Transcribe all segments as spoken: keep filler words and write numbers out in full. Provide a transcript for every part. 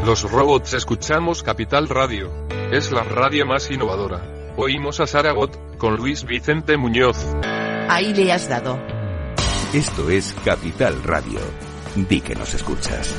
Los robots escuchamos Capital Radio. Es la radio más innovadora. Oímos a Saragot, con Luis Vicente Muñoz. Ahí le has dado. Esto es Capital Radio. Di que nos escuchas.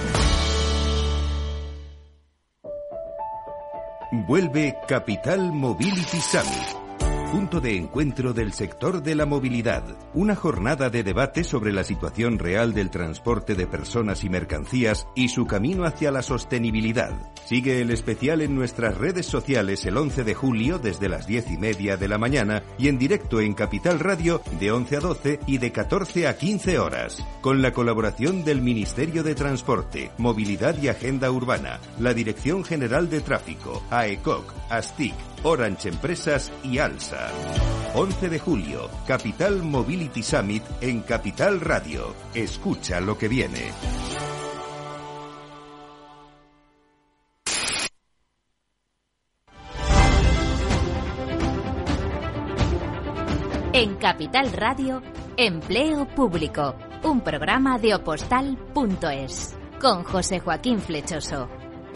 Vuelve Capital Mobility Summit. Punto de encuentro del sector de la movilidad. Una jornada de debate sobre la situación real del transporte de personas y mercancías y su camino hacia la sostenibilidad. Sigue el especial en nuestras redes sociales el once de julio desde las diez y media de la mañana y en directo en Capital Radio de once a doce y de catorce a quince horas. Con la colaboración del Ministerio de Transporte, Movilidad y Agenda Urbana, la Dirección General de Tráfico, AECOC, ASTIC, Orange Empresas y ALSA. once de julio, Capital Mobility Summit en Capital Radio. Escucha lo que viene. En Capital Radio, Empleo Público, un programa de Oppostal punto es, con José Joaquín Flechoso.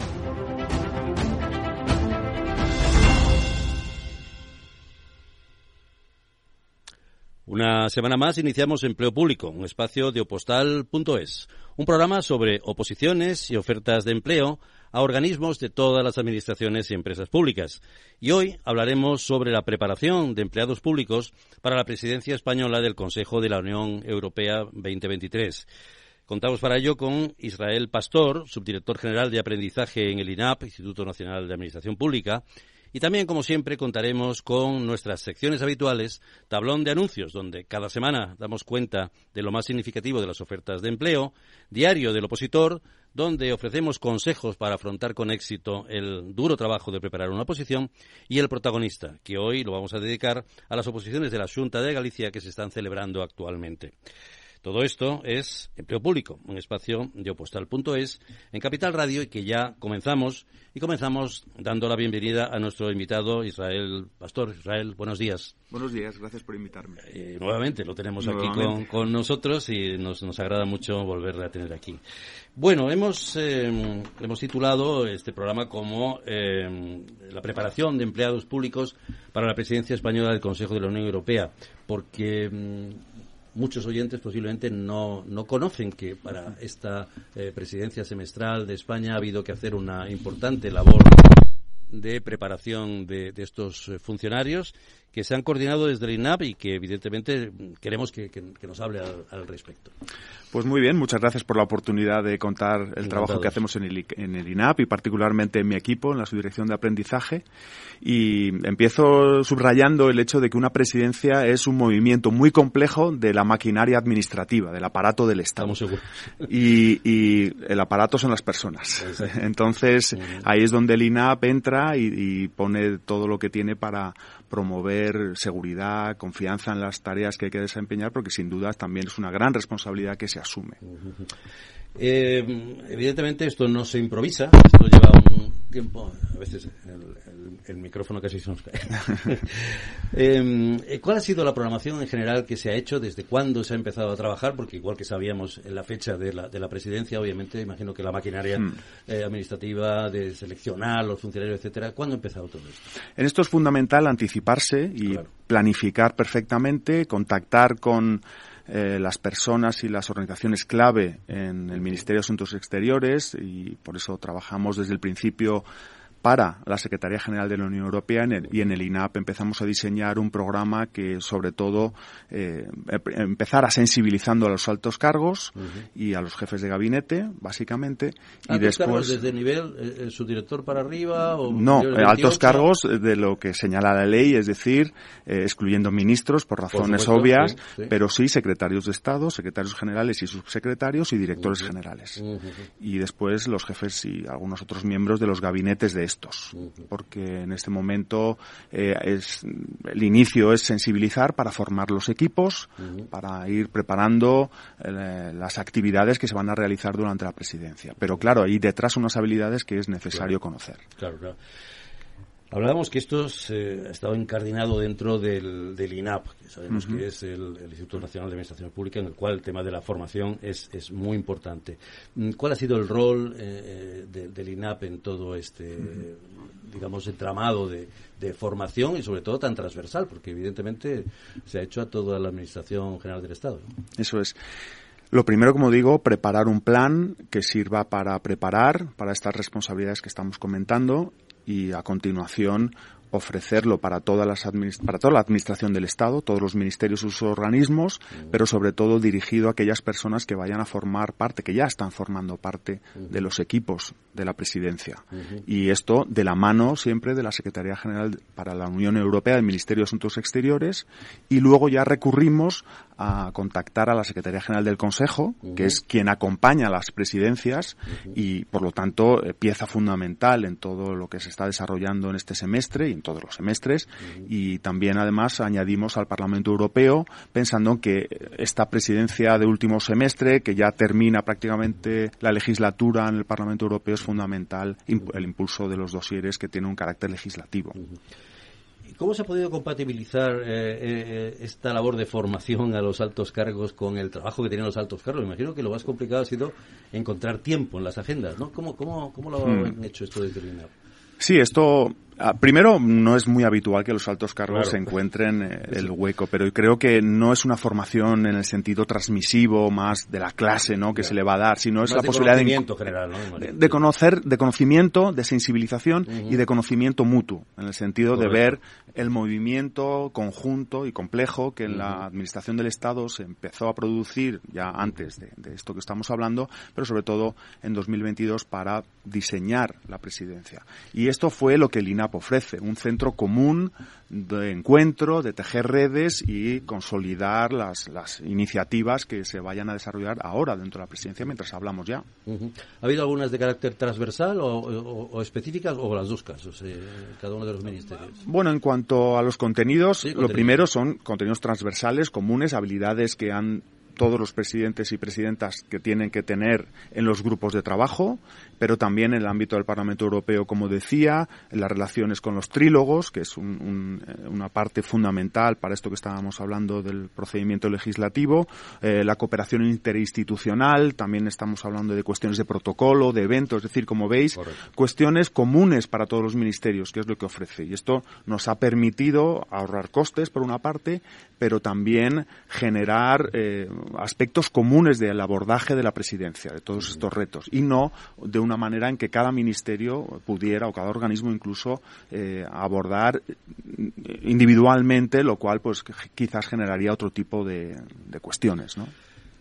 Una semana más iniciamos Empleo Público, un espacio de Oppostal punto es, un programa sobre oposiciones y ofertas de empleo a organismos de todas las administraciones y empresas públicas. Y hoy hablaremos sobre la preparación de empleados públicos para la presidencia española del Consejo de la Unión Europea veinte veintitrés. Contamos para ello con Israel Pastor, subdirector general de aprendizaje en el I N A P, Instituto Nacional de Administración Pública. Y también, como siempre, contaremos con nuestras secciones habituales, Tablón de Anuncios, donde cada semana damos cuenta de lo más significativo de las ofertas de empleo, Diario del Opositor, donde ofrecemos consejos para afrontar con éxito el duro trabajo de preparar una oposición, y El Protagonista, que hoy lo vamos a dedicar a las oposiciones de la Xunta de Galicia que se están celebrando actualmente. Todo esto es Empleo Público, un espacio de Oppostal punto es en Capital Radio y que ya comenzamos. Y comenzamos dando la bienvenida a nuestro invitado Israel Pastor. Israel, buenos días. Buenos días, gracias por invitarme. Eh, nuevamente, lo tenemos nuevamente. aquí con, con nosotros y nos, nos agrada mucho volverle a tener aquí. Bueno, hemos, eh, hemos titulado este programa como eh, la preparación de empleados públicos para la presidencia española del Consejo de la Unión Europea, porque Eh, muchos oyentes posiblemente no, no conocen que para esta eh, presidencia semestral de España ha habido que hacer una importante labor de preparación de, de estos eh, funcionarios que se han coordinado desde el I N A P y que evidentemente queremos que, que, que nos hable al, al respecto. Pues muy bien, muchas gracias por la oportunidad de contar el Encantados. trabajo que hacemos en el, en el I N A P y particularmente en mi equipo, en la subdirección de aprendizaje. Y empiezo subrayando el hecho de que una presidencia es un movimiento muy complejo de la maquinaria administrativa, del aparato del Estado. Estamos seguros. Y, y el aparato son las personas. Exacto. Entonces, ahí es donde el I N A P entra y, y pone todo lo que tiene para promover seguridad, confianza en las tareas que hay que desempeñar, porque sin duda también es una gran responsabilidad que se asume. Eh, evidentemente esto no se improvisa, esto lleva un tiempo, a veces el, el, el micrófono casi se nos cae. eh, ¿Cuál ha sido la programación en general que se ha hecho? ¿Desde cuándo se ha empezado a trabajar? Porque igual que sabíamos en la fecha de la, de la presidencia, obviamente imagino que la maquinaria mm. eh, administrativa de seleccionar los funcionarios, etcétera, ¿cuándo ha empezado todo esto? En esto es fundamental anticiparse y claro. planificar perfectamente, contactar con Eh, las personas y las organizaciones clave en el Ministerio de Asuntos Exteriores, y por eso trabajamos desde el principio para la Secretaría General de la Unión Europea en el, y en el I N A P empezamos a diseñar un programa que sobre todo eh, empezara sensibilizando a los altos cargos uh-huh. y a los jefes de gabinete, básicamente. ¿Altos y después cargos desde nivel eh, subdirector para arriba? O no, eh, altos cargos de lo que señala la ley, es decir, eh, excluyendo ministros por razones por supuesto, obvias, sí, sí. pero sí secretarios de Estado, secretarios generales y subsecretarios y directores uh-huh. generales. Uh-huh. Y después los jefes y algunos otros miembros de los gabinetes de estos, porque en este momento eh, es el inicio es sensibilizar para formar los equipos, uh-huh. para ir preparando eh, las actividades que se van a realizar durante la presidencia. Pero claro, hay detrás unas habilidades que es necesario claro. conocer. Claro, claro. Hablábamos que esto eh, ha estado encardinado dentro del, del I N A P, que sabemos uh-huh. que es el, el Instituto Nacional de Administración Pública, en el cual el tema de la formación es, es muy importante. ¿Cuál ha sido el rol eh, de, del I N A P en todo este, digamos, entramado de, de formación y sobre todo tan transversal, porque evidentemente se ha hecho a toda la Administración General del Estado, ¿no? Eso es. Lo primero, como digo, preparar un plan que sirva para preparar para estas responsabilidades que estamos comentando y a continuación ofrecerlo para todas las administ- para toda la administración del Estado, todos los ministerios y sus organismos, uh-huh. pero sobre todo dirigido a aquellas personas que vayan a formar parte, que ya están formando parte uh-huh. de los equipos de la presidencia. Uh-huh. Y esto de la mano siempre de la Secretaría General para la Unión Europea, del Ministerio de Asuntos Exteriores, y luego ya recurrimos a contactar a la Secretaría General del Consejo, uh-huh. que es quien acompaña a las presidencias uh-huh. y, por lo tanto, eh, pieza fundamental en todo lo que se está desarrollando en este semestre y en todos los semestres. Uh-huh. Y también, además, añadimos al Parlamento Europeo, pensando en que esta presidencia de último semestre, que ya termina prácticamente la legislatura en el Parlamento Europeo, es fundamental imp- el impulso de los dosieres que tienen un carácter legislativo. Uh-huh. ¿Cómo se ha podido compatibilizar eh, eh, esta labor de formación a los altos cargos con el trabajo que tenían los altos cargos? Me imagino que lo más complicado ha sido encontrar tiempo en las agendas, ¿no? ¿Cómo, cómo, cómo lo han hmm. hecho esto de determinar? Sí, esto... Primero, no es muy habitual que los altos cargos claro. se encuentren eh, el sí. hueco, pero creo que no es una formación en el sentido transmisivo más de la clase, ¿no? que claro. se le va a dar, sino es más la de posibilidad conocimiento de, general, ¿no? de, de conocer, de conocimiento, de sensibilización uh-huh. y de conocimiento mutuo, en el sentido Correcto. de ver el movimiento conjunto y complejo que en uh-huh. la administración del Estado se empezó a producir ya antes de, de esto que estamos hablando, pero sobre todo en dos mil veintidós para diseñar la presidencia. Y esto fue lo que el I N A P ofrece, un centro común de encuentro, de tejer redes y consolidar las, las iniciativas que se vayan a desarrollar ahora dentro de la presidencia mientras hablamos ya. Uh-huh. ¿Ha habido algunas de carácter transversal o, o, o específicas o las dos casos, eh, cada uno de los ministerios? Bueno, en cuanto a los contenidos, sí, lo contenido. primero son contenidos transversales, comunes, habilidades que han todos los presidentes y presidentas que tienen que tener en los grupos de trabajo, pero también en el ámbito del Parlamento Europeo, como decía, en las relaciones con los trílogos, que es un, un, una parte fundamental para esto que estábamos hablando del procedimiento legislativo, eh, la cooperación interinstitucional, también estamos hablando de cuestiones de protocolo, de eventos, es decir, como veis, Correcto. cuestiones comunes para todos los ministerios, que es lo que ofrece. Y esto nos ha permitido ahorrar costes, por una parte, pero también generar eh, aspectos comunes del abordaje de la presidencia, de todos estos retos, y no de una manera en que cada ministerio pudiera, o cada organismo incluso, eh, abordar individualmente, lo cual pues quizás generaría otro tipo de, de cuestiones, ¿no?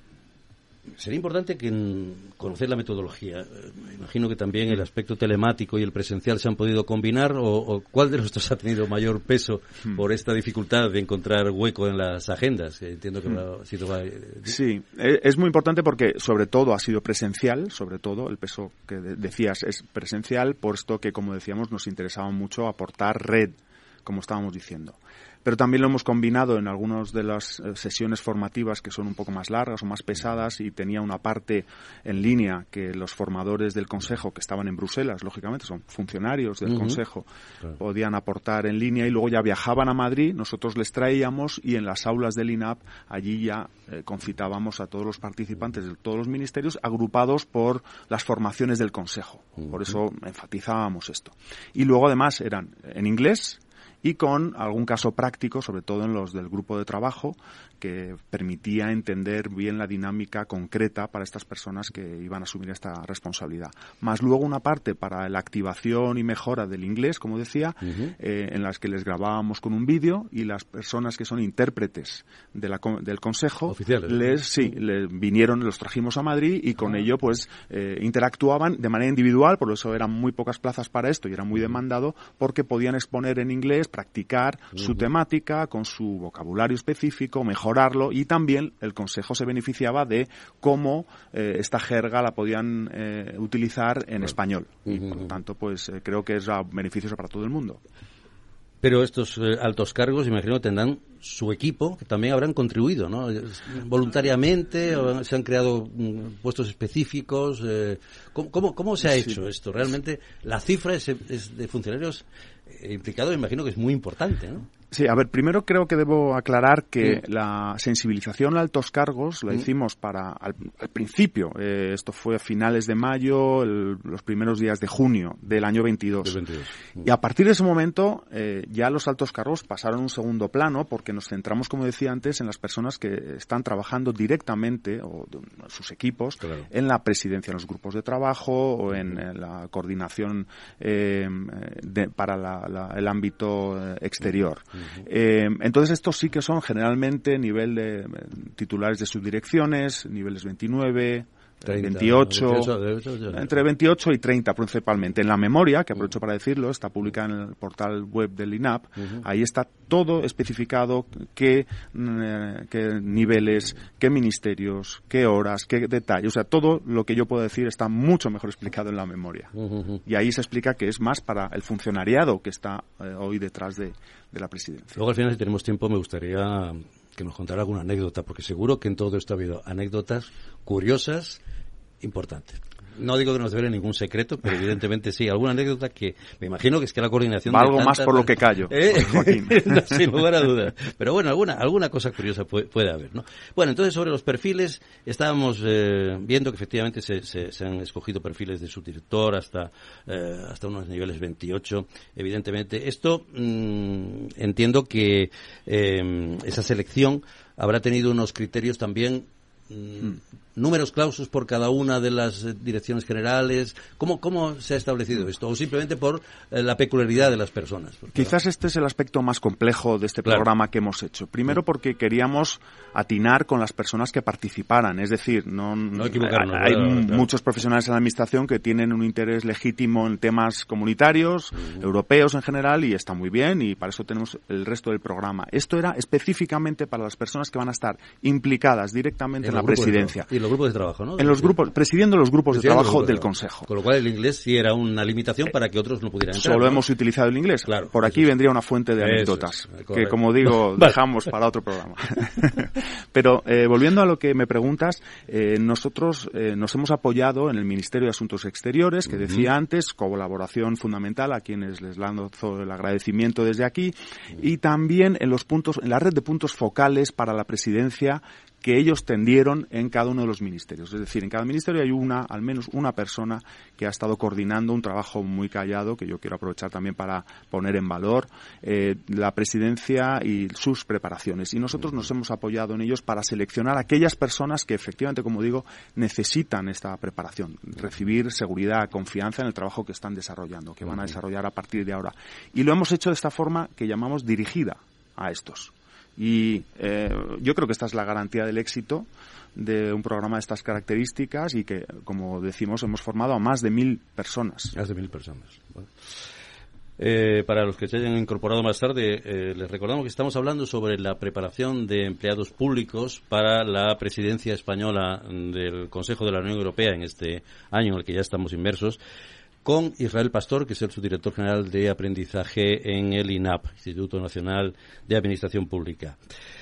Sería importante que conocer la metodología. Me imagino que también el aspecto telemático y el presencial se han podido combinar, o, o ¿cuál de los dos ha tenido mayor peso hmm. por esta dificultad de encontrar hueco en las agendas? Entiendo que hmm. ha sido... Sí, es muy importante porque sobre todo ha sido presencial, sobre todo el peso que decías es presencial, puesto que, como decíamos, nos interesaba mucho aportar red, como estábamos diciendo. Pero también lo hemos combinado en algunas de las sesiones formativas que son un poco más largas o más pesadas, y tenía una parte en línea que los formadores del Consejo, que estaban en Bruselas, lógicamente son funcionarios del uh-huh. Consejo, claro. podían aportar en línea, y luego ya viajaban a Madrid, nosotros les traíamos y en las aulas del I N A P allí ya eh, concitábamos a todos los participantes de todos los ministerios agrupados por las formaciones del Consejo. Uh-huh. Por eso enfatizábamos esto. Y luego además eran en inglés y con algún caso práctico, sobre todo en los del grupo de trabajo, que permitía entender bien la dinámica concreta para estas personas que iban a asumir esta responsabilidad. Más luego una parte para la activación y mejora del inglés, como decía, uh-huh. eh, en las que les grabábamos con un vídeo, y las personas que son intérpretes de la, del Consejo, oficiales, les, sí, les vinieron, los trajimos a Madrid, y con uh-huh. ello pues eh, interactuaban de manera individual, por eso eran muy pocas plazas para esto y era muy demandado, porque podían exponer en inglés, practicar uh-huh. su temática con su vocabulario específico, mejorarlo, y también el Consejo se beneficiaba de cómo eh, esta jerga la podían eh, utilizar en uh-huh. español. Y uh-huh. por lo tanto, pues eh, creo que es beneficioso para todo el mundo. Pero estos eh, altos cargos, imagino, tendrán su equipo, que también habrán contribuido, ¿no? Voluntariamente, o se han creado mm, puestos específicos. Eh, ¿cómo, cómo, ¿Cómo se ha hecho sí. esto? Realmente, la cifra es, es de funcionarios eh, implicados, imagino que es muy importante, ¿no? Sí, a ver, primero creo que debo aclarar que sí. la sensibilización a altos cargos la hicimos para al, al principio. Eh, esto fue a finales de mayo, el, los primeros días de junio del año veintidós. veintidós. Y a partir de ese momento eh, ya los altos cargos pasaron a un segundo plano porque nos centramos, como decía antes, en las personas que están trabajando directamente, o de, sus equipos, claro. en la presidencia, en los grupos de trabajo o en, en la coordinación eh, de, para la, la, el ámbito exterior. Uh-huh. Eh, entonces estos sí que son generalmente nivel de eh, titulares de subdirecciones, niveles veintinueve, treinta, veintiocho, veintiocho, veintiocho, entre veintiocho y treinta principalmente. En la memoria, que aprovecho para decirlo, está publicada en el portal web del I N A P, uh-huh. ahí está todo especificado, qué, eh, qué niveles, qué ministerios, qué horas, qué detalles, o sea, todo lo que yo puedo decir está mucho mejor explicado en la memoria. Uh-huh. Y ahí se explica que es más para el funcionariado que está eh, hoy detrás de, de la presidencia. Luego, al final, si tenemos tiempo, me gustaría que nos contara alguna anécdota, porque seguro que en todo esto ha habido anécdotas curiosas, importantes. No digo que no nos devele ningún secreto, pero evidentemente sí. Alguna anécdota que me imagino que es que la coordinación... Algo de más por lo que callo, ¿Eh? Joaquín. No, sin lugar a dudas. Pero bueno, alguna alguna cosa curiosa puede, puede haber, ¿no? Bueno, entonces sobre los perfiles, estábamos eh, viendo que efectivamente se, se, se han escogido perfiles de subdirector hasta, eh, hasta unos niveles veintiocho, evidentemente. Esto mmm, entiendo que eh, esa selección habrá tenido unos criterios también... Mm. números clausus por cada una de las direcciones generales. ¿Cómo, cómo se ha establecido esto? ¿O simplemente por eh, la peculiaridad de las personas? Porque, Quizás este es el aspecto más complejo de este claro. programa que hemos hecho. Primero porque queríamos atinar con las personas que participaran. Es decir, no, no equivocarnos. Hay claro, muchos claro. profesionales en la administración que tienen un interés legítimo en temas comunitarios, uh-huh. europeos en general, y está muy bien, y para eso tenemos el resto del programa. Esto era específicamente para las personas que van a estar implicadas directamente en, en la presidencia. Y los grupos de trabajo, ¿no? En los grupos, presidiendo los grupos presidiendo de trabajo los grupos del de trabajo. Consejo. Con lo cual el inglés sí era una limitación para que otros no pudieran entrar. Solo ¿no? hemos utilizado el inglés. Claro, Por aquí es. vendría una fuente de anécdotas, es, que como digo, dejamos para otro programa. Pero eh, volviendo a lo que me preguntas, eh, nosotros eh, nos hemos apoyado en el Ministerio de Asuntos Exteriores, que decía uh-huh. antes, colaboración fundamental, a quienes les lanzo el agradecimiento desde aquí, uh-huh. y también en los puntos, en la red de puntos focales para la presidencia que ellos tendieron en cada uno de los ministerios. Es decir, en cada ministerio hay una, al menos una persona que ha estado coordinando un trabajo muy callado, que yo quiero aprovechar también para poner en valor, eh, la presidencia y sus preparaciones. Y nosotros nos hemos apoyado en ellos para seleccionar a aquellas personas que efectivamente, como digo, necesitan esta preparación, recibir seguridad, confianza en el trabajo que están desarrollando, que van a desarrollar a partir de ahora. Y lo hemos hecho de esta forma que llamamos dirigida a estos. Y eh, yo creo que esta es la garantía del éxito de un programa de estas características y que, como decimos, hemos formado a más de mil personas. Más de mil personas. Bueno. Eh, para los que se hayan incorporado más tarde, eh, les recordamos que estamos hablando sobre la preparación de empleados públicos para la presidencia española del Consejo de la Unión Europea en este año en el que ya estamos inmersos, con Israel Pastor, que es el subdirector general de aprendizaje en el I N A P, Instituto Nacional de Administración Pública.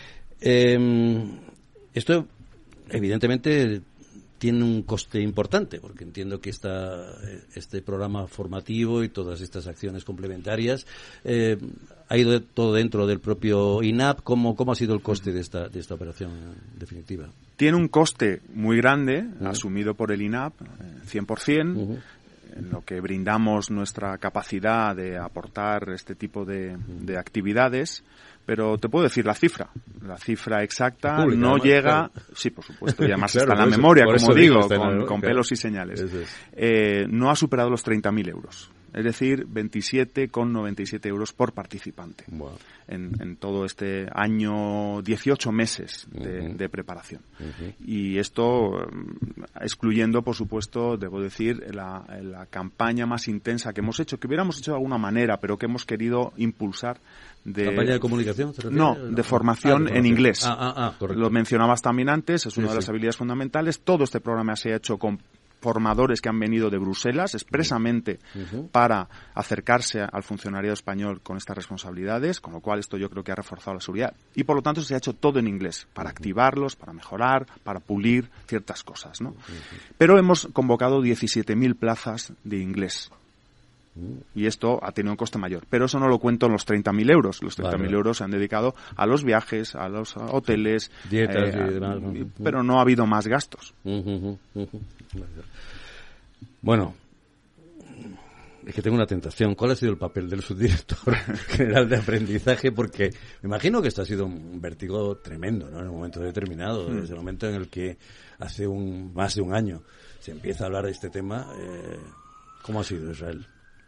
Eh, esto, evidentemente, tiene un coste importante, porque entiendo que esta, este programa formativo y todas estas acciones complementarias eh, ha ido todo dentro del propio I N A P. ¿Cómo, cómo ha sido el coste de esta, de esta operación en definitiva? Tiene un coste muy grande, uh-huh. asumido por el I N A P, cien por ciento. Uh-huh. En lo que brindamos nuestra capacidad de aportar este tipo de, de actividades, pero te puedo decir la cifra. La cifra exacta pública, no además, llega... Claro. Sí, por supuesto, y además claro, está en la eso, memoria, como digo, digo con, con claro. pelos y señales. Es. Eh, no ha superado los treinta mil euros. Es decir, veintisiete coma noventa y siete euros por participante. Wow. En, en todo este año, dieciocho meses de, uh-huh. de preparación. Uh-huh. Y esto, excluyendo, por supuesto, debo decir, la, la campaña más intensa que hemos hecho, que hubiéramos hecho de alguna manera, pero que hemos querido impulsar. De, ¿Campaña de comunicación? ¿Se refiere? No, de formación ah, en inglés. Ah, ah, ah, correcto. Lo mencionabas también antes, es una sí, de las sí. habilidades fundamentales. Todo este programa se ha hecho con formadores que han venido de Bruselas expresamente uh-huh. para acercarse al funcionariado español con estas responsabilidades, con lo cual esto yo creo que ha reforzado la seguridad. Y por lo tanto se ha hecho todo en inglés, para uh-huh. activarlos, para mejorar, para pulir ciertas cosas, ¿no? Uh-huh. Pero hemos convocado diecisiete mil plazas de inglés. Y esto ha tenido un coste mayor. Pero eso no lo cuento en los treinta mil euros. Los treinta mil vale. euros se han dedicado a los viajes, a los hoteles, dietas eh, y demás. A, pero no ha habido más gastos. Uh-huh, uh-huh. Bueno, es que tengo una tentación. ¿Cuál ha sido el papel del subdirector general de aprendizaje? Porque me imagino que esto ha sido un vértigo tremendo, ¿no? En un momento determinado, mm. desde el momento en el que hace un más de un año se empieza a hablar de este tema. Eh, ¿Cómo ha sido, Israel?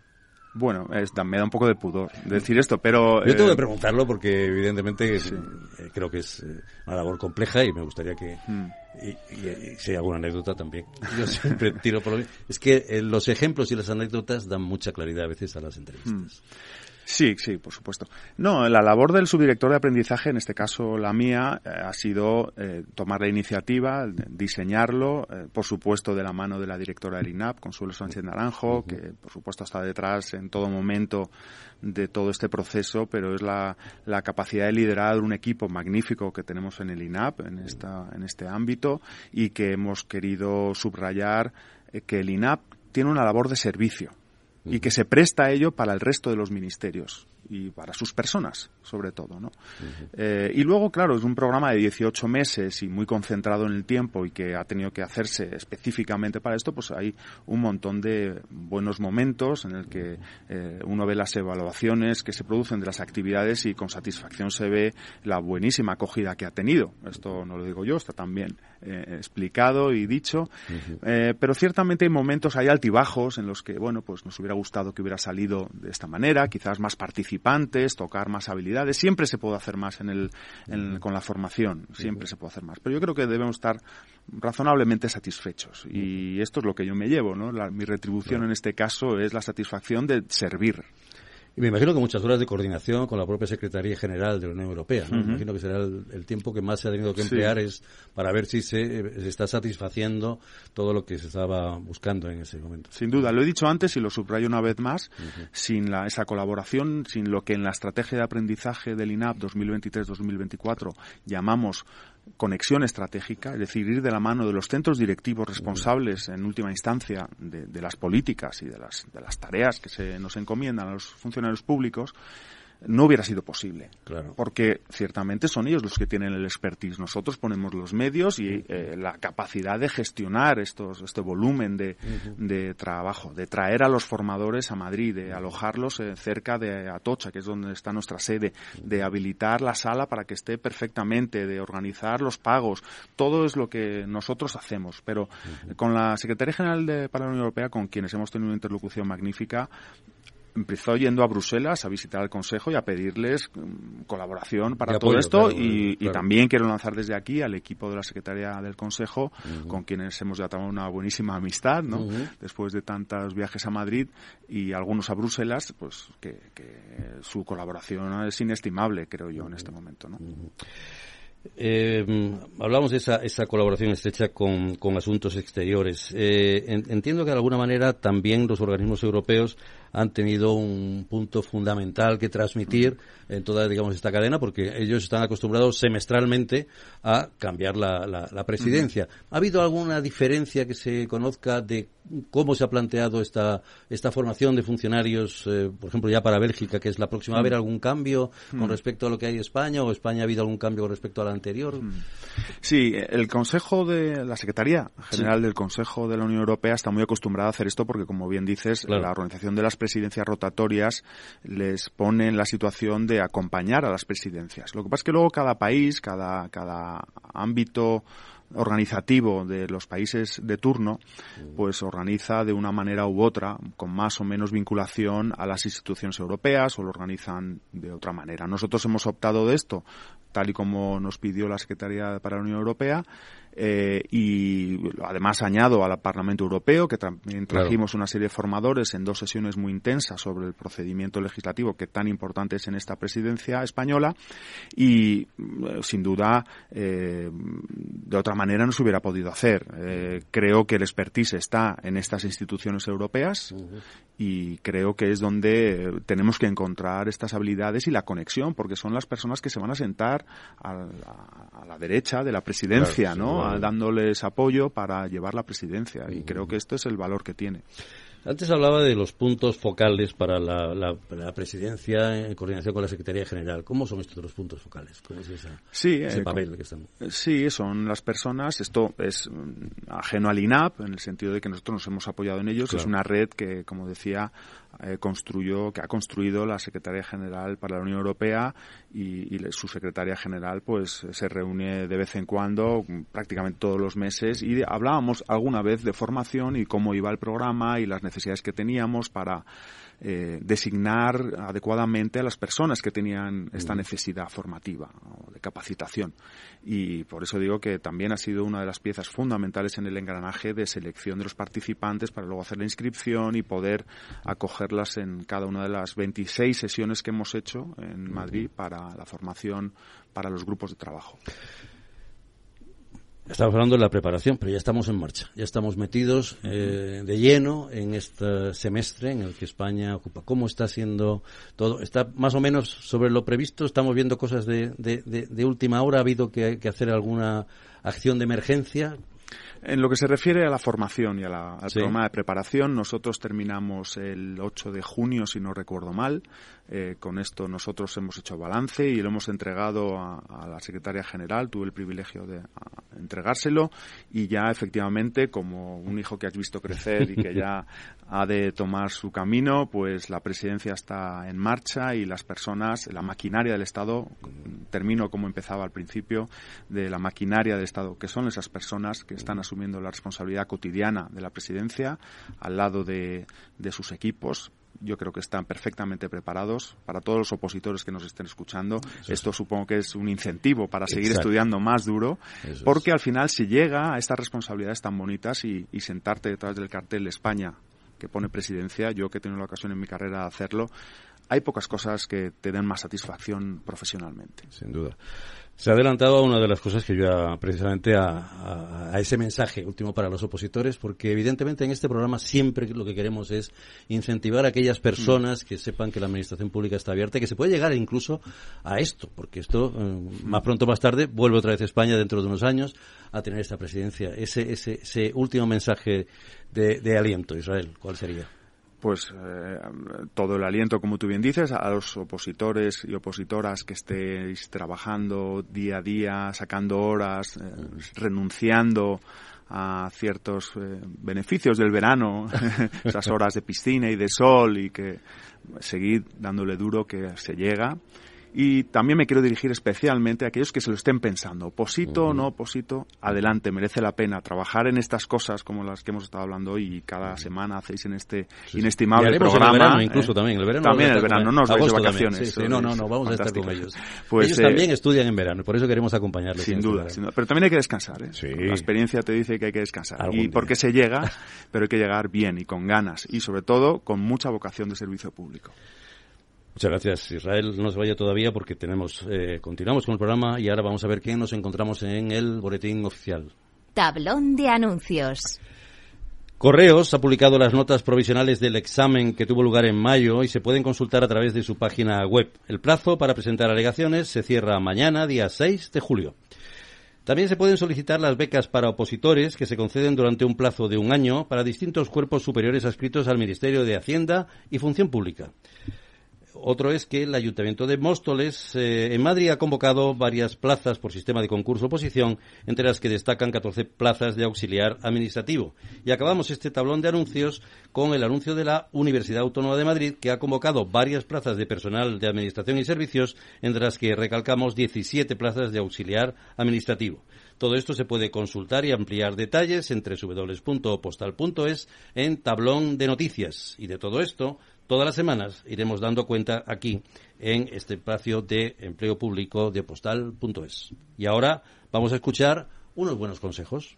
Bueno, es, me da un poco de pudor decir esto, pero... Yo tengo eh, que preguntarlo porque evidentemente sí. eh, creo que es eh, una labor compleja y me gustaría que... Mm. Y, y, y si hay alguna anécdota también. Yo siempre tiro por lo mismo. Es que eh, los ejemplos y las anécdotas dan mucha claridad a veces a las entrevistas. Mm. Sí, sí, por supuesto. No, la labor del subdirector de aprendizaje, en este caso la mía, eh, ha sido eh, tomar la iniciativa, diseñarlo, eh, por supuesto de la mano de la directora del I N A P, Consuelo Sánchez Naranjo, uh-huh. que por supuesto está detrás en todo momento de todo este proceso, pero es la, la capacidad de liderar un equipo magnífico que tenemos en el I N A P, en, esta, en este ámbito, y que hemos querido subrayar eh, que el I N A P tiene una labor de servicio. Y que se presta a ello para el resto de los ministerios y para sus personas, sobre todo, ¿no? Uh-huh. Eh, y luego, claro, es un programa de dieciocho meses y muy concentrado en el tiempo y que ha tenido que hacerse específicamente para esto, pues hay un montón de buenos momentos en el que eh, uno ve las evaluaciones que se producen de las actividades y con satisfacción se ve la buenísima acogida que ha tenido. Esto no lo digo yo, está también eh, explicado y dicho. Uh-huh. Eh, pero ciertamente hay momentos, hay altibajos en los que, bueno, pues nos hubiera gustado que hubiera salido de esta manera, quizás más participativos, tocar más habilidades. Siempre se puede hacer más en el, en, con la formación, siempre se puede hacer más. Pero yo creo que debemos estar razonablemente satisfechos y esto es lo que yo me llevo, ¿no? La, mi retribución en este caso es la satisfacción de servir. Y me imagino que muchas horas de coordinación con la propia Secretaría General de la Unión Europea, ¿no? Uh-huh. Me imagino que será el, el tiempo que más se ha tenido que emplear sí. es para ver si se, se está satisfaciendo todo lo que se estaba buscando en ese momento. Sin duda, lo he dicho antes y lo subrayo una vez más, uh-huh. sin la, esa colaboración, sin lo que en la estrategia de aprendizaje del I N A P dos mil veintitrés dos mil veinticuatro llamamos conexión estratégica, es decir, ir de la mano de los centros directivos responsables en última instancia de, de las políticas y de las, de las tareas que se nos encomiendan a los funcionarios públicos, no hubiera sido posible. Claro. Porque ciertamente son ellos los que tienen el expertise. Nosotros ponemos los medios y eh, la capacidad de gestionar estos, este volumen de, uh-huh. de trabajo, de traer a los formadores a Madrid, de alojarlos eh, cerca de Atocha, que es donde está nuestra sede, de habilitar la sala para que esté perfectamente, de organizar los pagos. Todo es lo que nosotros hacemos. Pero uh-huh. con la Secretaría General de, para la Unión Europea, con quienes hemos tenido una interlocución magnífica, empezó yendo a Bruselas a visitar al Consejo y a pedirles um, colaboración para todo apoyo, esto claro, y, claro. y también quiero lanzar desde aquí al equipo de la Secretaría del Consejo, uh-huh. con quienes hemos ya tenido una buenísima amistad, ¿no? Uh-huh. Después de tantos viajes a Madrid y algunos a Bruselas, pues que, que su colaboración es inestimable, creo yo, en este momento, ¿no? Uh-huh. Eh, hablamos de esa, esa colaboración estrecha con, con asuntos exteriores. Eh, en, entiendo que de alguna manera también los organismos europeos han tenido un punto fundamental que transmitir en toda, digamos, esta cadena, porque ellos están acostumbrados semestralmente a cambiar la, la, la presidencia. ¿Ha habido alguna diferencia que se conozca de cómo se ha planteado esta esta formación de funcionarios, eh, por ejemplo, ya para Bélgica, que es la próxima? ¿Va a haber algún cambio con respecto a lo que hay en España, o España ha habido algún cambio con respecto a la anterior? Sí, el Consejo de la Secretaría General sí. del Consejo de la Unión Europea está muy acostumbrada a hacer esto porque, como bien dices, claro. la organización de las presidencias rotatorias les pone en la situación de acompañar a las presidencias. Lo que pasa es que luego cada país, cada cada ámbito organizativo de los países de turno, pues organiza de una manera u otra, con más o menos vinculación a las instituciones europeas, o lo organizan de otra manera. Nosotros hemos optado de esto, tal y como nos pidió la Secretaría para la Unión Europea, eh, y además añado al Parlamento Europeo, que también trajimos claro. una serie de formadores en dos sesiones muy intensas sobre el procedimiento legislativo que tan importante es en esta presidencia española, y eh, sin duda eh, de otra manera no se hubiera podido hacer. Eh, creo que el expertise está en estas instituciones europeas uh-huh. y creo que es donde tenemos que encontrar estas habilidades y la conexión, porque son las personas que se van a sentar a la, a la derecha de la presidencia, claro, ¿no? Sí, claro. Dándoles apoyo para llevar la presidencia, y uh-huh. creo que esto es el valor que tiene. Antes hablaba de los puntos focales para la, la, la presidencia en coordinación con la Secretaría General. ¿Cómo son estos los puntos focales? ¿Cómo es esa, sí, ese eh, papel que están? Sí, son las personas. Esto es ajeno al I N A P, en el sentido de que nosotros nos hemos apoyado en ellos. Claro. Es una red que, como decía, eh, construyó, que ha construido la Secretaría General para la Unión Europea y, y su Secretaria General pues se reúne de vez en cuando, prácticamente todos los meses, y hablábamos alguna vez de formación y cómo iba el programa y las necesidades que teníamos para eh, designar adecuadamente a las personas que tenían esta necesidad formativa o de capacitación. Y por eso digo que también ha sido una de las piezas fundamentales en el engranaje de selección de los participantes para luego hacer la inscripción y poder acogerlas en cada una de las veintiséis sesiones que hemos hecho en Madrid para la formación para los grupos de trabajo. Estamos hablando de la preparación, pero ya estamos en marcha. Ya estamos metidos eh, de lleno en este semestre en el que España ocupa. ¿Cómo está siendo todo? ¿Está más o menos sobre lo previsto? ¿Estamos viendo cosas de, de, de, de última hora? ¿Ha habido que, que hacer alguna acción de emergencia? En lo que se refiere a la formación y a la, al sí. programa de preparación, nosotros terminamos el ocho de junio, si no recuerdo mal. Eh, con esto nosotros hemos hecho balance y lo hemos entregado a, a la Secretaria General. Tuve el privilegio de a, entregárselo y ya efectivamente, como un hijo que has visto crecer y que ya ha de tomar su camino, pues la presidencia está en marcha y las personas, la maquinaria del Estado, termino como empezaba al principio, de la maquinaria del Estado, que son esas personas que están asumiendo la responsabilidad cotidiana de la presidencia al lado de, de sus equipos. Yo creo que están perfectamente preparados. Para todos los opositores que nos estén escuchando, Eso esto es. supongo que es un incentivo para seguir Exacto. estudiando más duro, Eso porque es. al final se llega a estas responsabilidades tan bonitas y, y sentarte detrás del cartel España que pone presidencia, yo que he tenido la ocasión en mi carrera de hacerlo, hay pocas cosas que te den más satisfacción profesionalmente. Sin duda. Se ha adelantado a una de las cosas que yo ya, precisamente a, a, a ese mensaje último para los opositores, porque evidentemente en este programa siempre lo que queremos es incentivar a aquellas personas que sepan que la administración pública está abierta y que se puede llegar incluso a esto, porque esto, eh, más pronto o más tarde, vuelve otra vez España dentro de unos años a tener esta presidencia. Ese, ese, ese último mensaje de, de aliento, Israel, ¿cuál sería? Pues eh, todo el aliento, como tú bien dices, a los opositores y opositoras que estéis trabajando día a día, sacando horas, eh, renunciando a ciertos eh, beneficios del verano, esas horas de piscina y de sol, y que seguid dándole duro, que se llega. Y también me quiero dirigir especialmente a aquellos que se lo estén pensando. Oposito o uh-huh. no oposito, adelante, merece la pena trabajar en estas cosas como las que hemos estado hablando hoy y cada semana hacéis en este sí, inestimable programa. En el verano, incluso eh, también. El verano también el verano, no os vais de vacaciones. Sí, sí, no, no, no, vamos fantástico. a estar con ellos. Pues, ellos eh, también estudian en verano, por eso queremos acompañarles. Sin duda, sin duda, pero también hay que descansar. ¿eh? Sí. La experiencia te dice que hay que descansar. Algún y día. porque se llega, pero hay que llegar bien y con ganas y sobre todo con mucha vocación de servicio público. Muchas gracias, Israel. No se vaya todavía porque tenemos eh, continuamos con el programa y ahora vamos a ver qué nos encontramos en el boletín oficial. Tablón de anuncios. Correos ha publicado las notas provisionales del examen que tuvo lugar en mayo y se pueden consultar a través de su página web. El plazo para presentar alegaciones se cierra mañana, día seis de julio. También se pueden solicitar las becas para opositores que se conceden durante un plazo de un año para distintos cuerpos superiores adscritos al Ministerio de Hacienda y Función Pública. Otro es que el Ayuntamiento de Móstoles eh, en Madrid ha convocado varias plazas por sistema de concurso-oposición, entre las que destacan catorce plazas de auxiliar administrativo. Y acabamos este tablón de anuncios con el anuncio de la Universidad Autónoma de Madrid, que ha convocado varias plazas de personal de administración y servicios, entre las que recalcamos diecisiete plazas de auxiliar administrativo. Todo esto se puede consultar y ampliar detalles en doble u doble u doble u punto opostal punto es en tablón de noticias. Y de todo esto, todas las semanas iremos dando cuenta aquí en este espacio de empleo público de opostal punto es. Y ahora vamos a escuchar unos buenos consejos.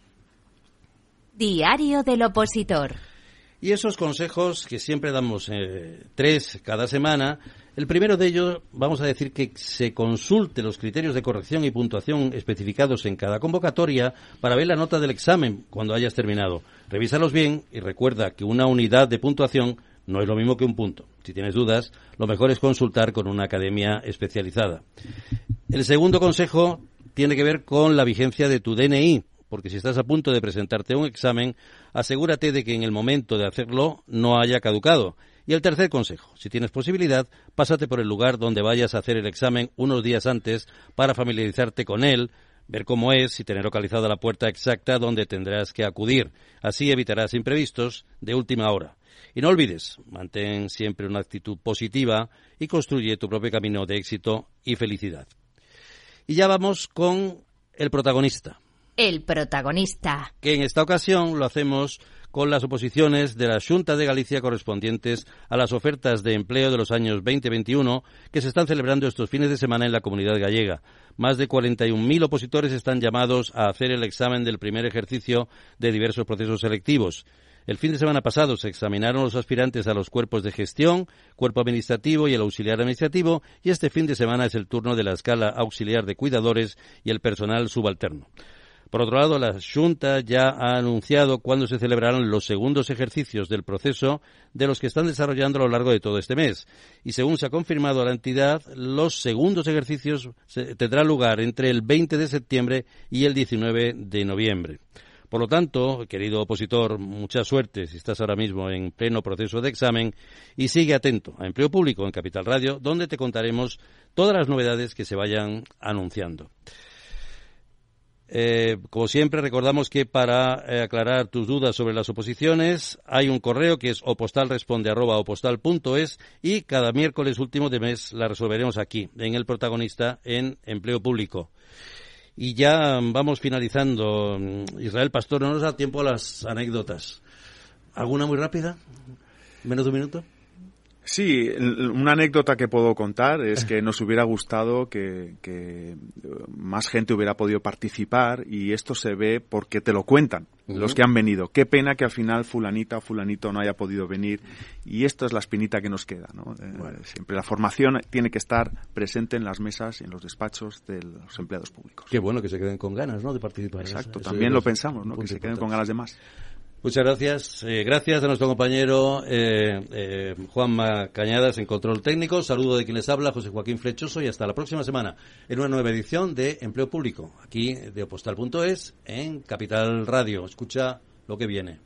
Diario del opositor. Y esos consejos que siempre damos eh, tres cada semana, el primero de ellos vamos a decir que se consulte los criterios de corrección y puntuación especificados en cada convocatoria para ver la nota del examen cuando hayas terminado. Revísalos bien y recuerda que una unidad de puntuación no es lo mismo que un punto. Si tienes dudas, lo mejor es consultar con una academia especializada. El segundo consejo tiene que ver con la vigencia de tu D N I. porque si estás a punto de presentarte a un examen, asegúrate de que en el momento de hacerlo no haya caducado. Y el tercer consejo, si tienes posibilidad, pásate por el lugar donde vayas a hacer el examen unos días antes para familiarizarte con él, ver cómo es y tener localizada la puerta exacta donde tendrás que acudir. Así evitarás imprevistos de última hora. Y no olvides, mantén siempre una actitud positiva y construye tu propio camino de éxito y felicidad. Y ya vamos con el protagonista. El protagonista. Que en esta ocasión lo hacemos con las oposiciones de la Xunta de Galicia correspondientes a las ofertas de empleo de los años veinte veintiuno que se están celebrando estos fines de semana en la comunidad gallega. Más de cuarenta y un mil opositores están llamados a hacer el examen del primer ejercicio de diversos procesos selectivos. El fin de semana pasado se examinaron los aspirantes a los cuerpos de gestión, cuerpo administrativo y el auxiliar administrativo, y este fin de semana es el turno de la escala auxiliar de cuidadores y el personal subalterno. Por otro lado, la Xunta ya ha anunciado cuándo se celebrarán los segundos ejercicios del proceso de los que están desarrollando a lo largo de todo este mes. Y según se ha confirmado a la entidad, los segundos ejercicios se, tendrán lugar entre el veinte de septiembre y el diecinueve de noviembre. Por lo tanto, querido opositor, mucha suerte si estás ahora mismo en pleno proceso de examen y sigue atento a Empleo Público en Capital Radio, donde te contaremos todas las novedades que se vayan anunciando. Eh, como siempre, recordamos que para eh, aclarar tus dudas sobre las oposiciones hay un correo que es opostalresponde arroba opostal punto es y cada miércoles último de mes la resolveremos aquí, en El Protagonista, en Empleo Público. Y ya vamos finalizando. Israel Pastor, no nos da tiempo a las anécdotas. ¿Alguna muy rápida? ¿Menos de un minuto? Sí, una anécdota que puedo contar es que nos hubiera gustado que, que más gente hubiera podido participar y esto se ve porque te lo cuentan uh-huh. los que han venido. Qué pena que al final fulanita o fulanito no haya podido venir y esto es la espinita que nos queda, ¿no? Bueno. Eh, siempre la formación tiene que estar presente en las mesas y en los despachos de los empleados públicos. Qué bueno que se queden con ganas, ¿no?, de participar. Exacto, eso, también eso lo pensamos, ¿no?, que se queden importante. Con ganas de más. Muchas gracias. Eh, gracias a nuestro compañero eh, eh, Juanma Cañadas en control técnico. Saludo de quien les habla, José Joaquín Flechoso, y hasta la próxima semana en una nueva edición de Empleo Público, aquí de opostal punto es en Capital Radio. Escucha lo que viene.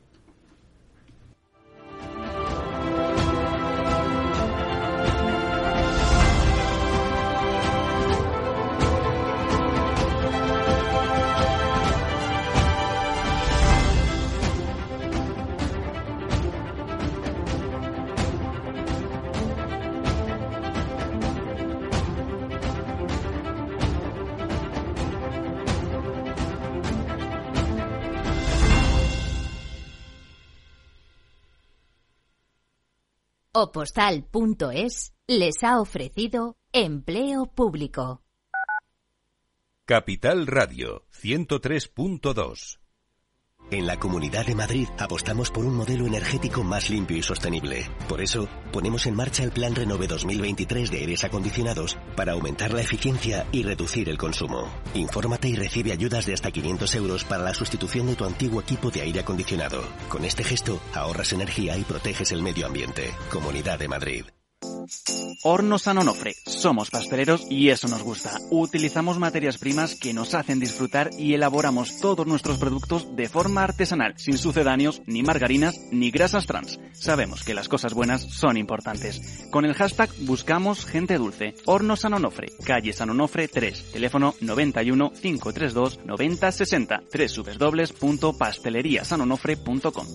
Opostal punto es les ha ofrecido Empleo Público. Capital Radio ciento tres punto dos. En la Comunidad de Madrid apostamos por un modelo energético más limpio y sostenible. Por eso, ponemos en marcha el Plan Renove dos mil veintitrés de aires acondicionados para aumentar la eficiencia y reducir el consumo. Infórmate y recibe ayudas de hasta quinientos euros para la sustitución de tu antiguo equipo de aire acondicionado. Con este gesto, ahorras energía y proteges el medio ambiente. Comunidad de Madrid. Hornos San Onofre. Somos pasteleros y eso nos gusta. Utilizamos materias primas que nos hacen disfrutar y elaboramos todos nuestros productos de forma artesanal, sin sucedáneos, ni margarinas, ni grasas trans. Sabemos que las cosas buenas son importantes. Con el hashtag buscamos gente dulce. Hornos San Onofre, calle San Onofre tres, teléfono noventa y uno, cinco treinta y dos, noventa sesenta, doble u doble u doble u punto pastelería san onofre punto com.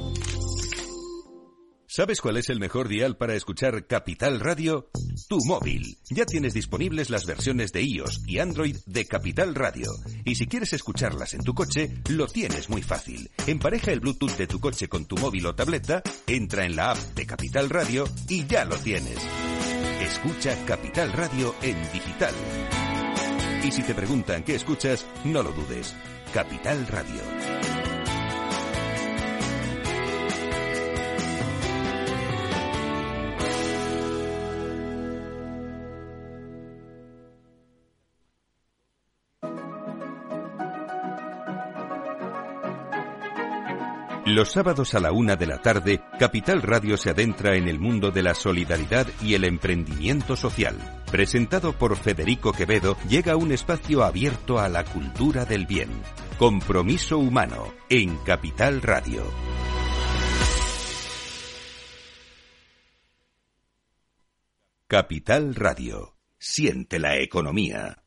¿Sabes cuál es el mejor dial para escuchar Capital Radio? Tu móvil. Ya tienes disponibles las versiones de iOS y Android de Capital Radio. Y si quieres escucharlas en tu coche, lo tienes muy fácil. Empareja el Bluetooth de tu coche con tu móvil o tableta, entra en la app de Capital Radio y ya lo tienes. Escucha Capital Radio en digital. Y si te preguntan qué escuchas, no lo dudes. Capital Radio. Los sábados a la una de la tarde, Capital Radio se adentra en el mundo de la solidaridad y el emprendimiento social. presentado por Federico Quevedo, llega un espacio abierto a la cultura del bien. Compromiso humano en Capital Radio. Capital Radio. Siente la economía.